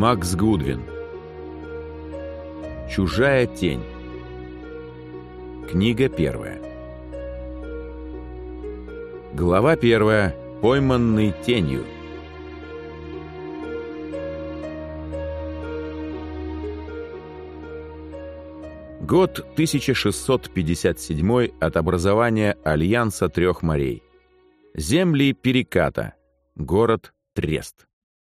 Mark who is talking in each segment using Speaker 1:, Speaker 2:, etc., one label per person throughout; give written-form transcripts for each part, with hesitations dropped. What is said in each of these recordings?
Speaker 1: Макс Гудвин. Чужая тень. Книга первая. Глава первая. Пойманный тенью. Год 1657 от образования Альянса трех морей. Земли Переката. Город Трест.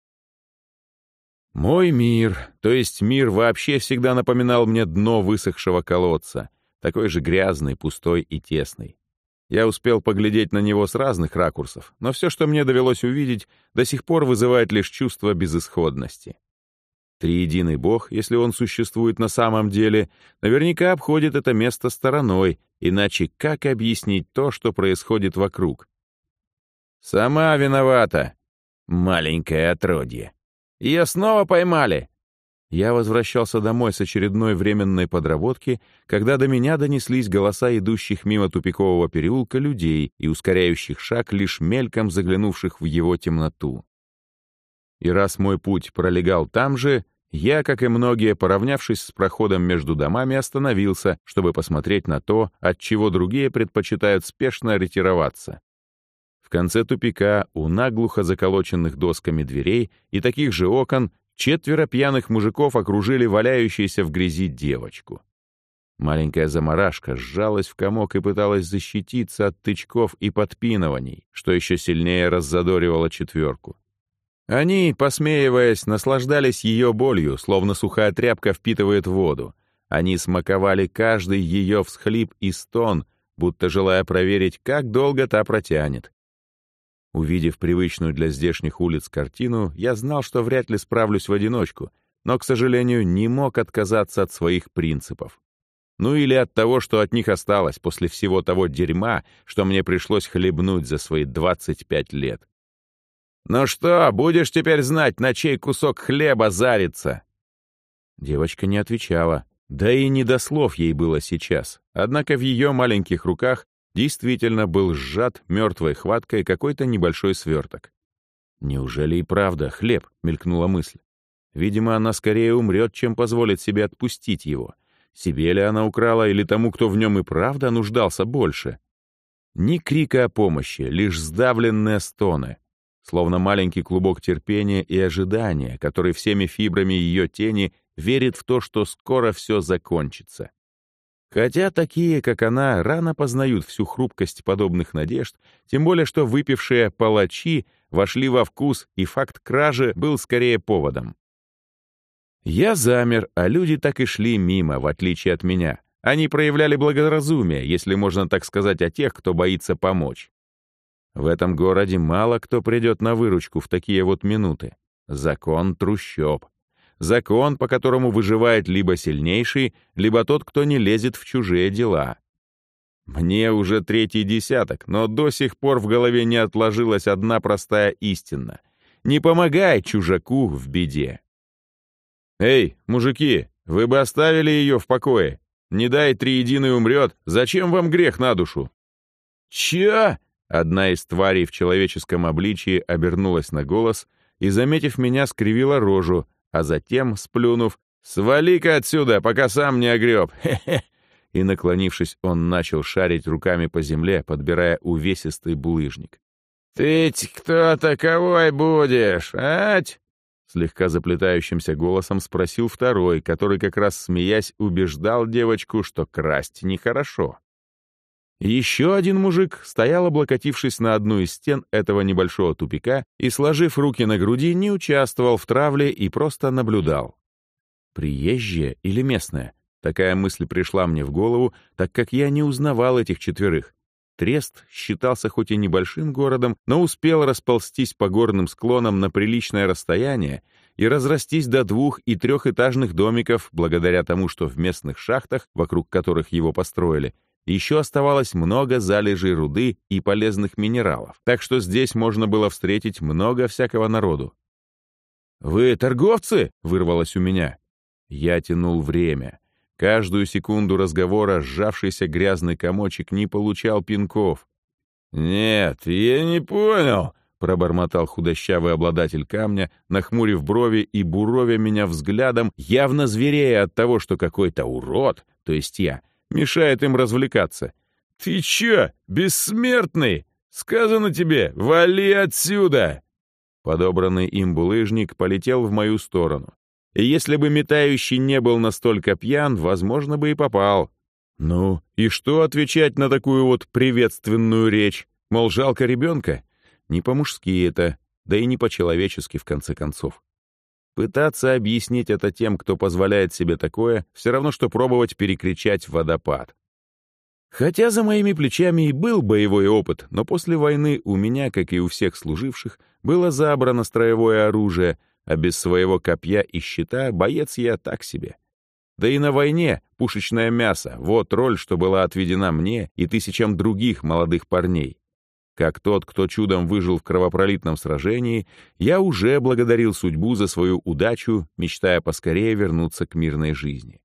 Speaker 1: Мой мир, то есть мир вообще всегда напоминал мне дно высохшего колодца, такой же грязный, пустой и тесный. Я успел поглядеть на него с разных ракурсов, но все, что мне довелось увидеть, до сих пор вызывает лишь чувство безысходности. Триединый Бог, если он существует на самом деле, наверняка обходит это место стороной, иначе как объяснить то, что происходит вокруг? «Сама виновата, маленькое отродье. Ее снова поймали!» Я возвращался домой с очередной временной подработки, когда до меня донеслись голоса идущих мимо тупикового переулка людей и ускоряющих шаг, лишь мельком заглянувших в его темноту. И раз мой путь пролегал там же, я, как и многие, поравнявшись с проходом между домами, остановился, чтобы посмотреть на то, от чего другие предпочитают спешно ретироваться. В конце тупика, у наглухо заколоченных досками дверей и таких же окон, 4 пьяных мужиков окружили валяющуюся в грязи девочку. Маленькая заморашка сжалась в комок и пыталась защититься от тычков и подпинываний, что еще сильнее раззадоривало четверку. Они, посмеиваясь, наслаждались ее болью, словно сухая тряпка впитывает воду. Они смаковали каждый ее всхлип и стон, будто желая проверить, как долго та протянет. Увидев привычную для здешних улиц картину, я знал, что вряд ли справлюсь в одиночку, но, к сожалению, не мог отказаться от своих принципов. Ну или от того, что от них осталось после всего того дерьма, что мне пришлось хлебнуть за свои 25 лет. «Ну что, будешь теперь знать, на чей кусок хлеба зариться?» Девочка не отвечала, да и не до слов ей было сейчас, однако в ее маленьких руках действительно был сжат мертвой хваткой какой-то небольшой сверток. «Неужели и правда хлеб?» — мелькнула мысль. «Видимо, она скорее умрет, чем позволит себе отпустить его. Себе ли она украла или тому, кто в нем и правда нуждался больше?» Ни крика о помощи, лишь сдавленные стоны, словно маленький клубок терпения и ожидания, который всеми фибрами ее тени верит в то, что скоро все закончится. Хотя такие, как она, рано познают всю хрупкость подобных надежд, тем более что выпившие палачи вошли во вкус, и факт кражи был скорее поводом. Я замер, а люди так и шли мимо, в отличие от меня. Они проявляли благоразумие, если можно так сказать, о тех, кто боится помочь. В этом городе мало кто придет на выручку в такие вот минуты. Закон трущоб. Закон, по которому выживает либо сильнейший, либо тот, кто не лезет в чужие дела. Мне уже 3-й десяток, но до сих пор в голове не отложилась одна простая истина. Не помогай чужаку в беде. «Эй, мужики, вы бы оставили ее в покое. Не дай Триединый умрет, зачем вам грех на душу?» «Чё?» Одна из тварей в человеческом обличии обернулась на голос и, заметив меня, скривила рожу, а затем, сплюнув, «Свали-ка отсюда, пока сам не огреб! Хе-хе!» И, наклонившись, он начал шарить руками по земле, подбирая увесистый булыжник. «Ты-ть кто таковой будешь, ать?» Слегка заплетающимся голосом спросил второй, который, как раз смеясь, убеждал девочку, что красть нехорошо. Еще один мужик стоял, облокотившись на одну из стен этого небольшого тупика и, сложив руки на груди, не участвовал в травле и просто наблюдал. Приезжие или местные? Такая мысль пришла мне в голову, так как я не узнавал этих 4. Трест считался хоть и небольшим городом, но успел расползтись по горным склонам на приличное расстояние и разрастись до 2- и 3-этажных домиков благодаря тому, что в местных шахтах, вокруг которых его построили, еще оставалось много залежей руды и полезных минералов, так что здесь можно было встретить много всякого народу. «Вы торговцы?» — вырвалось у меня. Я тянул время. Каждую секунду разговора сжавшийся грязный комочек не получал пинков. «Нет, я не понял», — пробормотал худощавый обладатель камня, нахмурив брови и буровя меня взглядом, явно зверея от того, что какой-то урод, то есть я, мешает им развлекаться. «Ты чё, бессмертный? Сказано тебе, вали отсюда!» Подобранный им булыжник полетел в мою сторону. И если бы метающий не был настолько пьян, возможно бы и попал. Ну, и что отвечать на такую вот приветственную речь? Мол, жалко ребенка? Не по-мужски это, да и не по-человечески, в конце концов. Пытаться объяснить это тем, кто позволяет себе такое, все равно, что пробовать перекричать водопад. Хотя за моими плечами и был боевой опыт, но после войны у меня, как и у всех служивших, было забрано строевое оружие, а без своего копья и щита боец я так себе. Да и на войне пушечное мясо — вот роль, что была отведена мне и тысячам других молодых парней. Как тот, кто чудом выжил в кровопролитном сражении, я уже благодарил судьбу за свою удачу, мечтая поскорее вернуться к мирной жизни.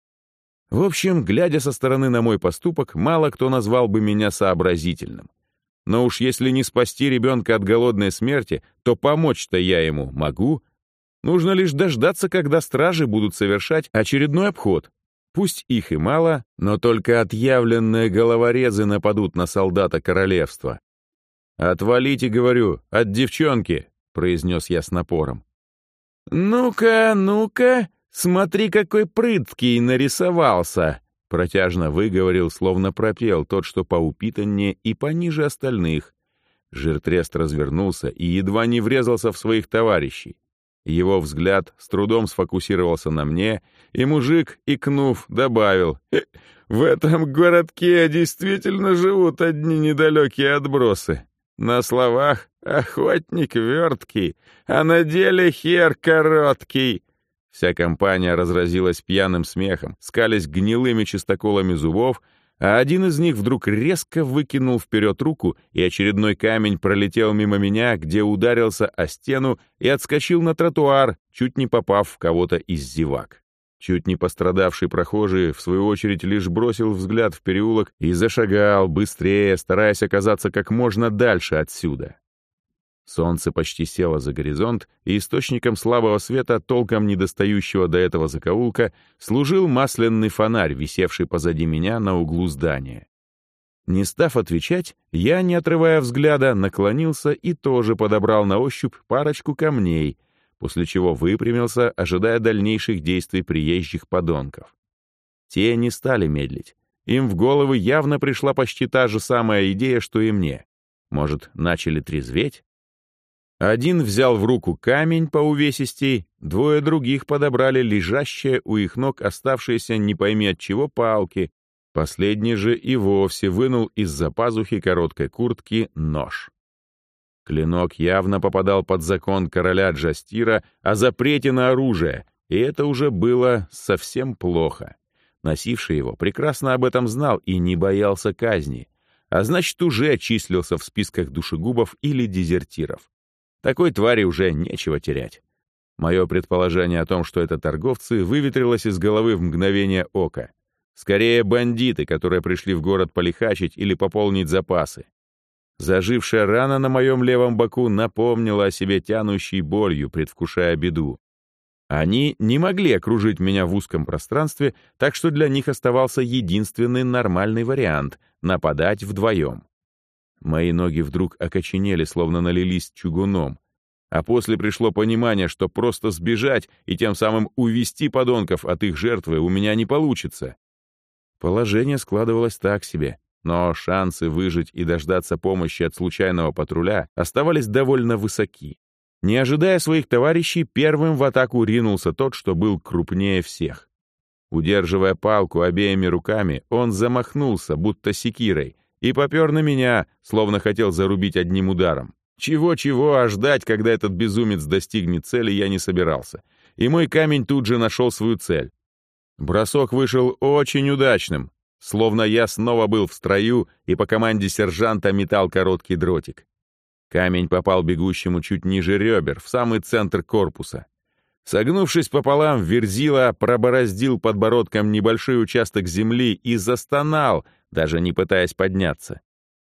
Speaker 1: В общем, глядя со стороны на мой поступок, мало кто назвал бы меня сообразительным. Но уж если не спасти ребенка от голодной смерти, то помочь-то я ему могу. Нужно лишь дождаться, когда стражи будут совершать очередной обход. Пусть их и мало, но только отъявленные головорезы нападут на солдата королевства. «Отвалите, говорю, от девчонки», — произнес я с напором. «Ну-ка, ну-ка, смотри, какой прыткий нарисовался», — протяжно выговорил, словно пропел тот, что поупитаннее и пониже остальных. Жиртрест развернулся и едва не врезался в своих товарищей. Его взгляд с трудом сфокусировался на мне, и мужик, икнув, добавил: «В этом городке действительно живут одни недалекие отбросы. На словах охотник верткий, а на деле хер короткий». Вся компания разразилась пьяным смехом, скалясь гнилыми чистоколами зубов, а один из них вдруг резко выкинул вперед руку, и очередной камень пролетел мимо меня, где ударился о стену и отскочил на тротуар, чуть не попав в кого-то из зевак. Чуть не пострадавший прохожий, в свою очередь, лишь бросил взгляд в переулок и зашагал быстрее, стараясь оказаться как можно дальше отсюда. Солнце почти село за горизонт, и источником слабого света, толком недостающего до этого закоулка, служил масляный фонарь, висевший позади меня на углу здания. Не став отвечать, я, не отрывая взгляда, наклонился и тоже подобрал на ощупь парочку камней, после чего выпрямился, ожидая дальнейших действий приезжих подонков. Те не стали медлить. Им в головы явно пришла почти та же самая идея, что и мне. Может, начали трезветь? Один взял в руку камень по увесистей, двое других подобрали лежащие у их ног оставшиеся не пойми от чего палки, последний же и вовсе вынул из-за пазухи короткой куртки нож. Клинок явно попадал под закон короля Джастира о запрете на оружие, и это уже было совсем плохо. Носивший его прекрасно об этом знал и не боялся казни, а значит, уже числился в списках душегубов или дезертиров. Такой твари уже нечего терять. Мое предположение о том, что это торговцы, выветрилось из головы в мгновение ока. Скорее, бандиты, которые пришли в город полихачить или пополнить запасы. Зажившая рана на моем левом боку напомнила о себе тянущей болью, предвкушая беду. Они не могли окружить меня в узком пространстве, так что для них оставался единственный нормальный вариант — нападать вдвоем. Мои ноги вдруг окоченели, словно налились чугуном, а после пришло понимание, что просто сбежать и тем самым увести подонков от их жертвы у меня не получится. Положение складывалось так себе, но шансы выжить и дождаться помощи от случайного патруля оставались довольно высоки. Не ожидая своих товарищей, первым в атаку ринулся тот, что был крупнее всех. Удерживая палку обеими руками, он замахнулся, будто секирой, и попер на меня, словно хотел зарубить одним ударом. Чего-чего, а ждать, когда этот безумец достигнет цели, я не собирался. И мой камень тут же нашел свою цель. Бросок вышел очень удачным, словно я снова был в строю и по команде сержанта метал короткий дротик. Камень попал бегущему чуть ниже ребер, в самый центр корпуса. Согнувшись пополам, Верзила пробороздил подбородком небольшой участок земли и застонал, даже не пытаясь подняться.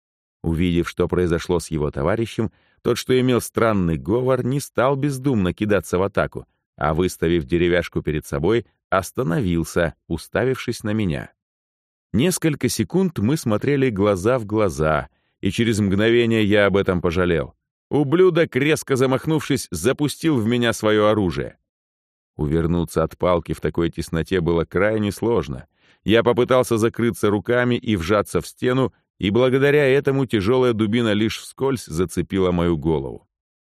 Speaker 1: Увидев, что произошло с его товарищем, тот, что имел странный говор, не стал бездумно кидаться в атаку, а, выставив деревяшку перед собой, остановился, уставившись на меня. Несколько секунд мы смотрели глаза в глаза, и через мгновение я об этом пожалел. Ублюдок, резко замахнувшись, запустил в меня свое оружие. Увернуться от палки в такой тесноте было крайне сложно. Я попытался закрыться руками и вжаться в стену, и благодаря этому тяжелая дубина лишь вскользь зацепила мою голову.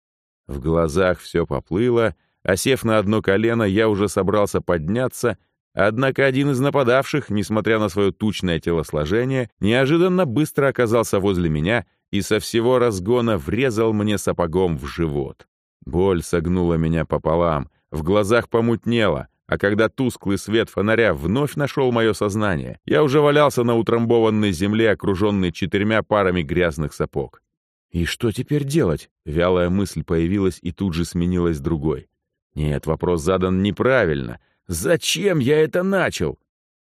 Speaker 1: В глазах все поплыло, а сев на одно колено, я уже собрался подняться, однако один из нападавших, несмотря на свое тучное телосложение, неожиданно быстро оказался возле меня и со всего разгона врезал мне сапогом в живот. Боль согнула меня пополам, в глазах помутнело, а когда тусклый свет фонаря вновь нашел мое сознание, я уже валялся на утрамбованной земле, окруженный 4 парами грязных сапог. «И что теперь делать?» — вялая мысль появилась и тут же сменилась другой. «Нет, вопрос задан неправильно. Зачем я это начал?»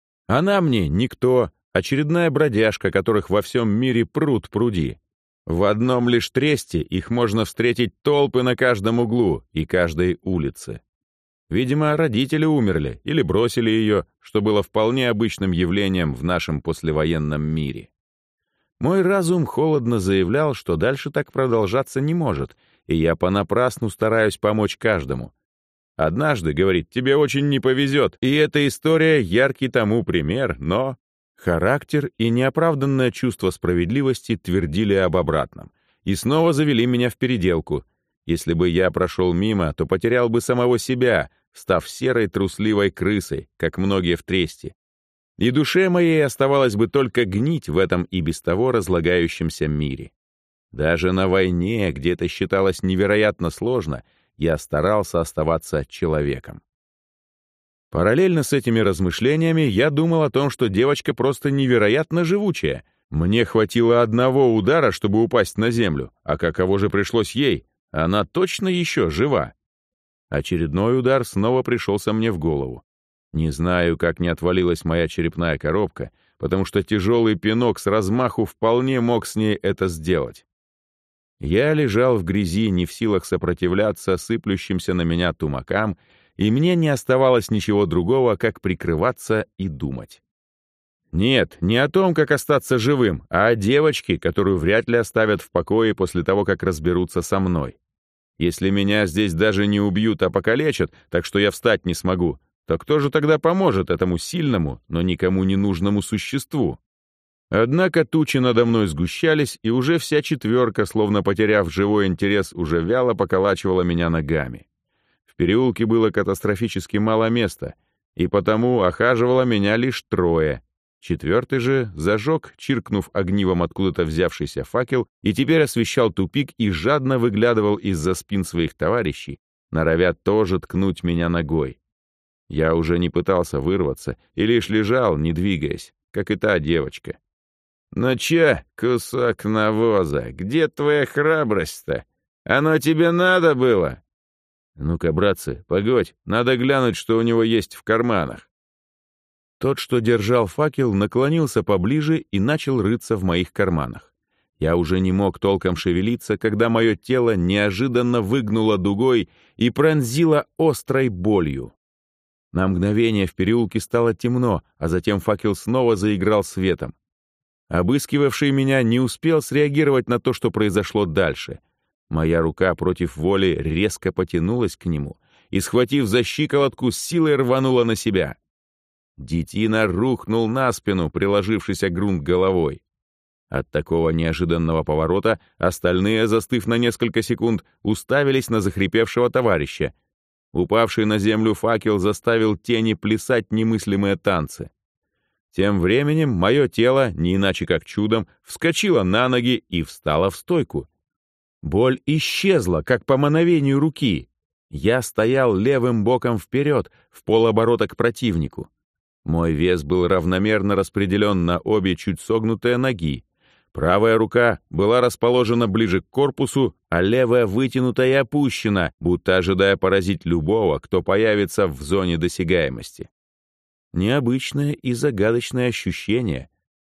Speaker 1: Она мне никто, очередная бродяжка, которых во всем мире пруд пруди. В одном лишь Тресте их можно встретить толпы на каждом углу и каждой улице. Видимо, родители умерли или бросили ее, что было вполне обычным явлением в нашем послевоенном мире. Мой разум холодно заявлял, что дальше так продолжаться не может, и я понапрасну стараюсь помочь каждому. Однажды, говорит, тебе очень не повезет, и эта история яркий тому пример, но... Характер и неоправданное чувство справедливости твердили об обратном, и снова завели меня в переделку. Если бы я прошел мимо, то потерял бы самого себя, став серой трусливой крысой, как многие в Тресте. И душе моей оставалось бы только гнить в этом и без того разлагающемся мире. Даже на войне, где это считалось невероятно сложно, я старался оставаться человеком. Параллельно с этими размышлениями я думал о том, что девочка просто невероятно живучая. Мне хватило одного удара, чтобы упасть на землю, а каково же пришлось ей? Она точно еще жива. Очередной удар снова пришелся мне в голову. Не знаю, как не отвалилась моя черепная коробка, потому что тяжелый пинок с размаху вполне мог с ней это сделать. Я лежал в грязи, не в силах сопротивляться сыплющимся на меня тумакам, и мне не оставалось ничего другого, как прикрываться и думать. Нет, не о том, как остаться живым, а о девочке, которую вряд ли оставят в покое после того, как разберутся со мной. Если меня здесь даже не убьют, а покалечат, так что я встать не смогу, то кто же тогда поможет этому сильному, но никому не нужному существу? Однако тучи надо мной сгущались, и уже вся четверка, словно потеряв живой интерес, уже вяло поколачивала меня ногами. В переулке было катастрофически мало места, и потому охаживало меня лишь 3. Четвертый же зажег, чиркнув огнивом откуда-то взявшийся факел, и теперь освещал тупик и жадно выглядывал из-за спин своих товарищей, норовя тоже ткнуть меня ногой. Я уже не пытался вырваться и лишь лежал, не двигаясь, как и та девочка. «Ну чё, кусок навоза, где твоя храбрость-то? Оно тебе надо было?» «Ну-ка, братцы, погодь, надо глянуть, что у него есть в карманах». Тот, что держал факел, наклонился поближе и начал рыться в моих карманах. Я уже не мог толком шевелиться, когда мое тело неожиданно выгнуло дугой и пронзило острой болью. На мгновение в переулке стало темно, а затем факел снова заиграл светом. Обыскивавший меня не успел среагировать на то, что произошло дальше. Моя рука против воли резко потянулась к нему и, схватив за щиколотку, с силой рванула на себя. Детина рухнул на спину, приложившись о грунт головой. От такого неожиданного поворота остальные, застыв на несколько секунд, уставились на захрипевшего товарища. Упавший на землю факел заставил тени плясать немыслимые танцы. Тем временем мое тело, не иначе как чудом, вскочило на ноги и встало в стойку. Боль исчезла, как по мановению руки. Я стоял левым боком вперед, в полоборота к противнику. Мой вес был равномерно распределен на обе чуть согнутые ноги. Правая рука была расположена ближе к корпусу, а левая вытянута и опущена, будто ожидая поразить любого, кто появится в зоне досягаемости. Необычное и загадочное ощущение.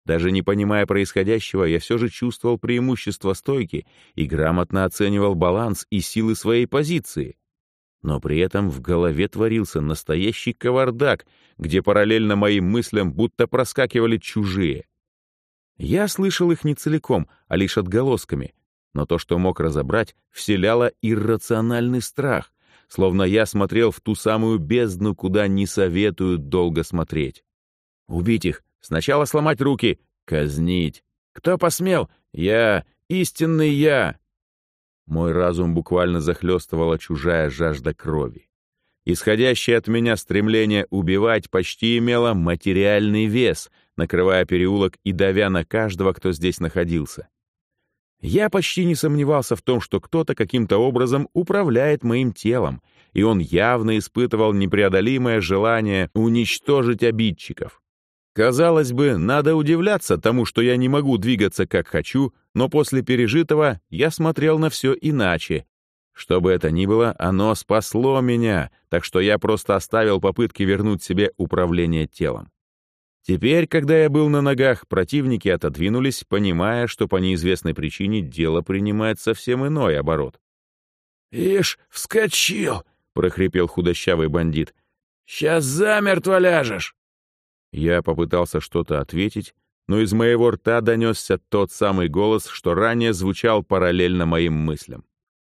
Speaker 1: Даже не понимая происходящего, я все же чувствовал преимущество стойки и грамотно оценивал баланс и силы своей позиции. Но при этом в голове творился настоящий кавардак, где параллельно моим мыслям будто проскакивали чужие. Я слышал их не целиком, а лишь отголосками, но то, что мог разобрать, вселяло иррациональный страх, словно я смотрел в ту самую бездну, куда не советуют долго смотреть. Убить их, сначала сломать руки, казнить. Кто посмел? Я, истинный я. Мой разум буквально захлестывала чужая жажда крови. Исходящее от меня стремление убивать почти имело материальный вес, накрывая переулок и давя на каждого, кто здесь находился. Я почти не сомневался в том, что кто-то каким-то образом управляет моим телом, и он явно испытывал непреодолимое желание уничтожить обидчиков. Казалось бы, надо удивляться тому, что я не могу двигаться как хочу, но после пережитого я смотрел на все иначе. Что бы это ни было, оно спасло меня, так что я просто оставил попытки вернуть себе управление телом. Теперь, когда я был на ногах, противники отодвинулись, понимая, что по неизвестной причине дело принимает совсем иной оборот. «Ишь, вскочил!» — прохрипел худощавый бандит. «Сейчас замертво ляжешь!» Я попытался что-то ответить, но из моего рта донесся тот самый голос, что ранее звучал параллельно моим мыслям.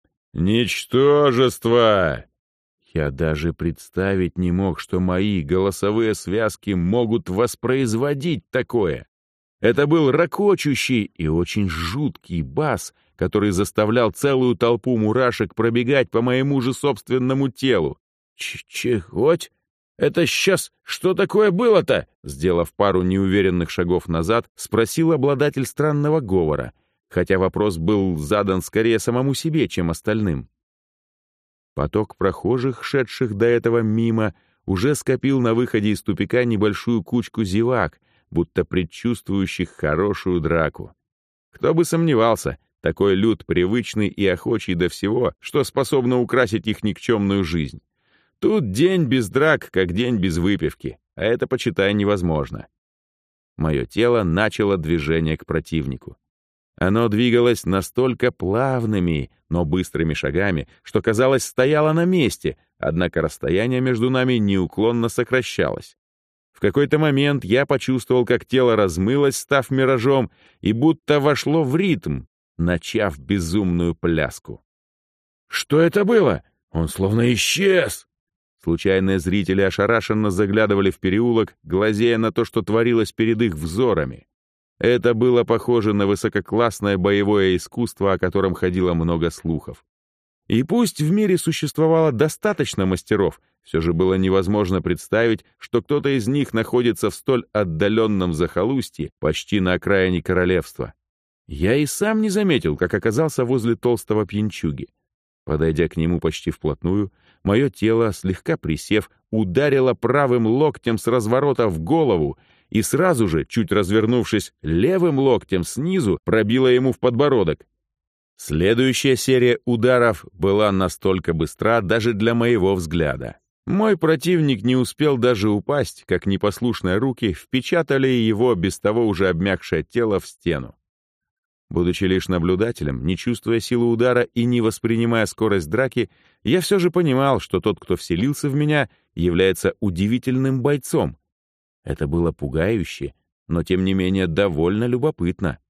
Speaker 1: «Ничтожество!» Я даже представить не мог, что мои голосовые связки могут воспроизводить такое. Это был ракочущий и очень жуткий бас, который заставлял целую толпу мурашек пробегать по моему же собственному телу. «Чехоть? Это сейчас что такое было-то?» Сделав пару неуверенных шагов назад, спросил обладатель странного говора, хотя вопрос был задан скорее самому себе, чем остальным. Поток прохожих, шедших до этого мимо, уже скопил на выходе из тупика небольшую кучку зевак, будто предчувствующих хорошую драку. Кто бы сомневался, такой люд привычный и охочий до всего, что способно украсить их никчемную жизнь. Тут день без драк, как день без выпивки, а это, почитай, невозможно. Мое тело начало движение к противнику. Оно двигалось настолько плавными, но быстрыми шагами, что, казалось, стояло на месте, однако расстояние между нами неуклонно сокращалось. В какой-то момент я почувствовал, как тело размылось, став миражом, и будто вошло в ритм, начав безумную пляску. «Что это было? Он словно исчез!» Случайные зрители ошарашенно заглядывали в переулок, глазея на то, что творилось перед их взорами. Это было похоже на высококлассное боевое искусство, о котором ходило много слухов. И пусть в мире существовало достаточно мастеров, все же было невозможно представить, что кто-то из них находится в столь отдаленном захолустье, почти на окраине королевства. Я и сам не заметил, как оказался возле толстого пьянчуги. Подойдя к нему почти вплотную, мое тело, слегка присев, ударило правым локтем с разворота в голову и сразу же, чуть развернувшись левым локтем снизу, пробило ему в подбородок. Следующая серия ударов была настолько быстра даже для моего взгляда. Мой противник не успел даже упасть, как непослушные руки впечатали его без того уже обмякшее тело в стену. Будучи лишь наблюдателем, не чувствуя силы удара и не воспринимая скорость драки, я все же понимал, что тот, кто вселился в меня, является удивительным бойцом. Это было пугающе, но тем не менее довольно любопытно.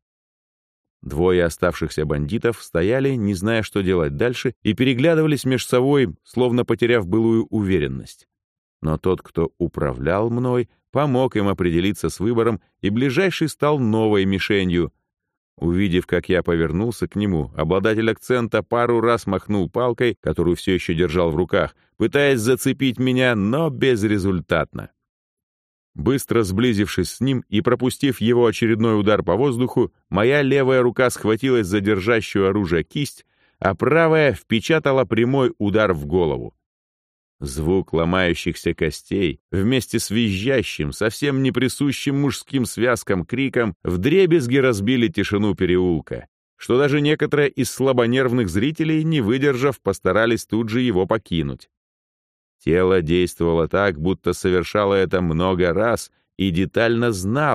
Speaker 1: Двое оставшихся бандитов стояли, не зная, что делать дальше, и переглядывались меж собой, словно потеряв былую уверенность. Но тот, кто управлял мной, помог им определиться с выбором, и ближайший стал новой мишенью. Увидев, как я повернулся к нему, обладатель акцента пару раз махнул палкой, которую все еще держал в руках, пытаясь зацепить меня, но безрезультатно. Быстро сблизившись с ним и пропустив его очередной удар по воздуху, моя левая рука схватилась за держащую оружие кисть, а правая впечатала прямой удар в голову. Звук ломающихся костей вместе с визжащим, совсем не присущим мужским связкам криком вдребезги разбили тишину переулка, что даже некоторые из слабонервных зрителей, не выдержав, постарались тут же его покинуть. Тело действовало так, будто совершало это много раз и детально знало,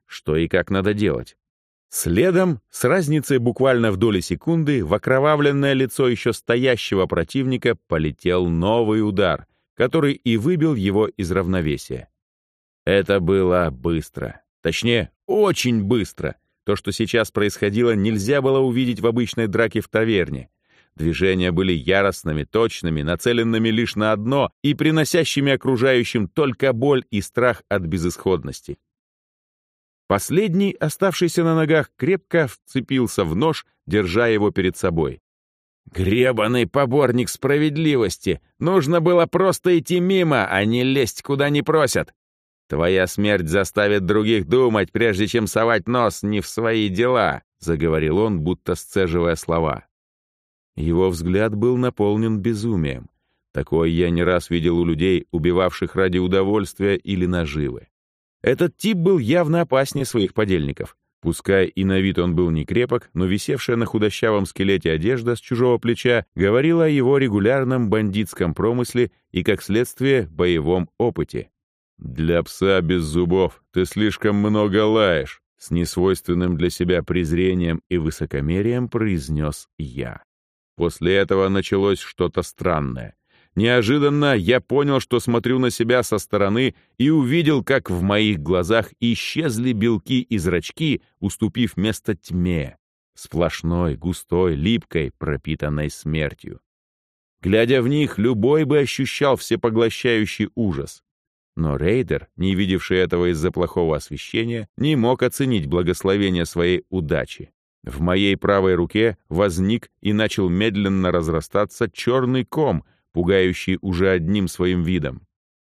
Speaker 1: что и как надо делать. Следом, с разницей буквально в доли секунды, в окровавленное лицо еще стоящего противника полетел новый удар, который и выбил его из равновесия. Это было быстро. Точнее, очень быстро. То, что сейчас происходило, нельзя было увидеть в обычной драке в таверне. Движения были яростными, точными, нацеленными лишь на одно и приносящими окружающим только боль и страх от безысходности. Последний, оставшийся на ногах, крепко вцепился в нож, держа его перед собой. «Гребаный поборник справедливости! Нужно было просто идти мимо, а не лезть, куда не просят! Твоя смерть заставит других думать, прежде чем совать нос не в свои дела», — заговорил он, будто сцеживая слова. Его взгляд был наполнен безумием. Такое я не раз видел у людей, убивавших ради удовольствия или наживы. Этот тип был явно опаснее своих подельников. Пускай и на вид он был не крепок, но висевшая на худощавом скелете одежда с чужого плеча говорила о его регулярном бандитском промысле и, как следствие, боевом опыте. «Для пса без зубов ты слишком много лаешь», — с несвойственным для себя презрением и высокомерием произнес я. После этого началось что-то странное. Неожиданно я понял, что смотрю на себя со стороны и увидел, как в моих глазах исчезли белки и зрачки, уступив место тьме, сплошной, густой, липкой, пропитанной смертью. Глядя в них, любой бы ощущал всепоглощающий ужас. Но рейдер, не видевший этого из-за плохого освещения, не мог оценить благословение своей удачи. В моей правой руке возник и начал медленно разрастаться черный ком, пугающий уже одним своим видом.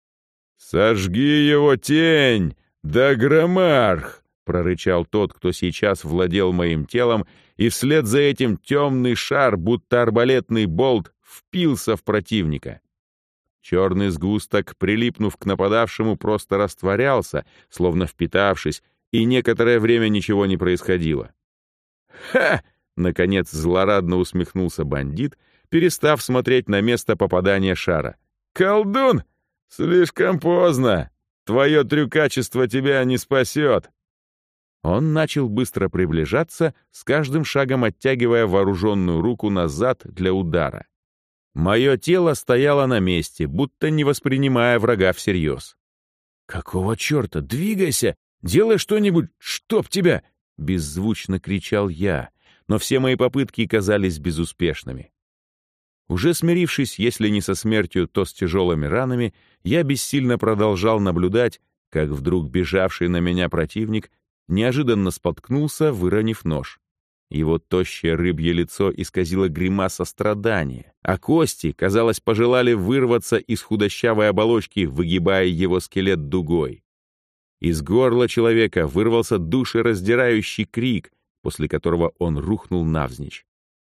Speaker 1: «Сожги его, тень! Да громарх!» — прорычал тот, кто сейчас владел моим телом, и вслед за этим темный шар, будто арбалетный болт, впился в противника. Черный сгусток, прилипнув к нападавшему, просто растворялся, словно впитавшись, и некоторое время ничего не происходило. «Ха!» — наконец злорадно усмехнулся бандит, перестав смотреть на место попадания шара. «Колдун! Слишком поздно! Твое трюкачество тебя не спасет!» Он начал быстро приближаться, с каждым шагом оттягивая вооруженную руку назад для удара. Мое тело стояло на месте, будто не воспринимая врага всерьез. «Какого черта? Двигайся! Делай что-нибудь, чтоб тебя!» — беззвучно кричал я, но все мои попытки казались безуспешными. Уже смирившись, если не со смертью, то с тяжелыми ранами, я бессильно продолжал наблюдать, как вдруг бежавший на меня противник неожиданно споткнулся, выронив нож. Его тощее рыбье лицо исказило гримаса страдания, а кости, казалось, пожелали вырваться из худощавой оболочки, выгибая его скелет дугой. Из горла человека вырвался душераздирающий крик, после которого он рухнул навзничь.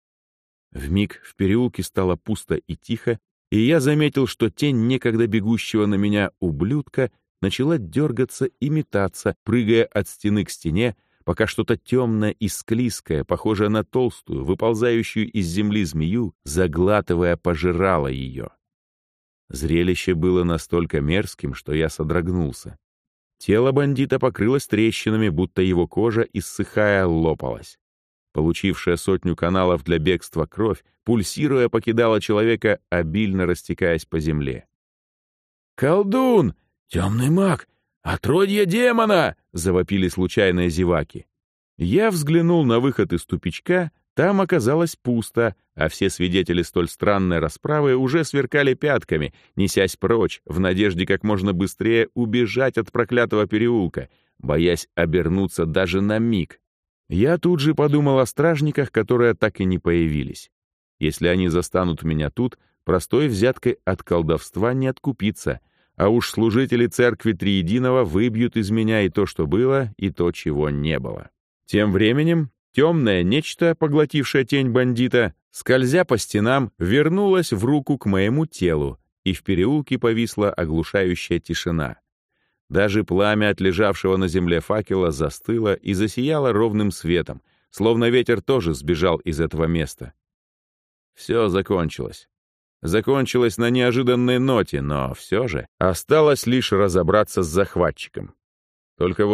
Speaker 1: Вмиг в переулке стало пусто и тихо, и я заметил, что тень некогда бегущего на меня ублюдка начала дергаться и метаться, прыгая от стены к стене, пока что-то темное и склизкое, похожее на толстую, выползающую из земли змею, заглатывая, пожирало ее. Зрелище было настолько мерзким, что я содрогнулся. Тело бандита покрылось трещинами, будто его кожа, иссыхая, лопалась. Получившая 100 каналов для бегства кровь, пульсируя, покидала человека, обильно растекаясь по земле. «Колдун! Темный маг! Отродье демона!» — завопили случайные зеваки. Я взглянул на выход из тупичка, там оказалось пусто, а все свидетели столь странной расправы уже сверкали пятками, несясь прочь, в надежде как можно быстрее убежать от проклятого переулка, боясь обернуться даже на миг. Я тут же подумал о стражниках, которые так и не появились. Если они застанут меня тут, простой взяткой от колдовства не откупиться, а уж служители церкви Триединого выбьют из меня и то, что было, и то, чего не было. Тем временем темное нечто, поглотившее тень бандита, скользя по стенам, вернулось в руку к моему телу, и в переулке повисла оглушающая тишина. Даже пламя от лежавшего на земле факела застыло и засияло ровным светом, словно ветер тоже сбежал из этого места. Все закончилось. Закончилось на неожиданной ноте, но все же осталось лишь разобраться с захватчиком. Только вот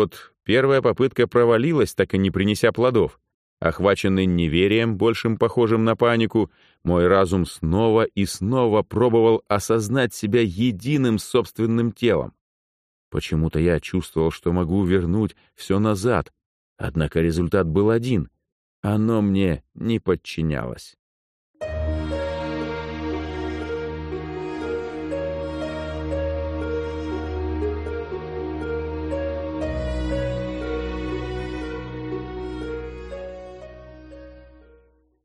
Speaker 1: Первая попытка провалилась, так и не принеся плодов. Охваченный неверием, большим похожим на панику, мой разум снова и снова пробовал осознать себя единым с собственным телом. Почему-то я чувствовал, что могу вернуть все назад, однако результат был один — оно мне не подчинялось.